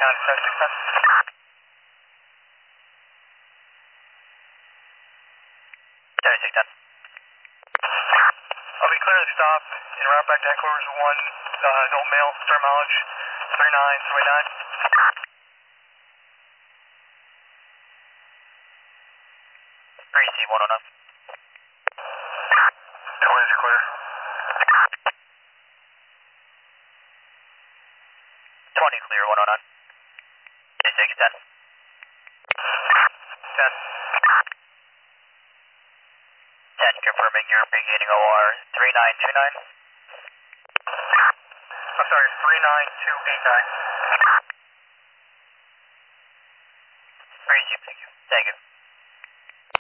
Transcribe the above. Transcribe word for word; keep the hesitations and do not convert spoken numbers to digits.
nine, seven six ten. seven six ten. I'll be clearing the stop en route back to headquarters one, uh, adult male, star mileage, three nine three nine. three C one oh nine. twenty is clear. twenty clear, one oh nine. six ten. ten. ten confirming you're beginning O R three nine two nine. I'm sorry, three nine two eight nine.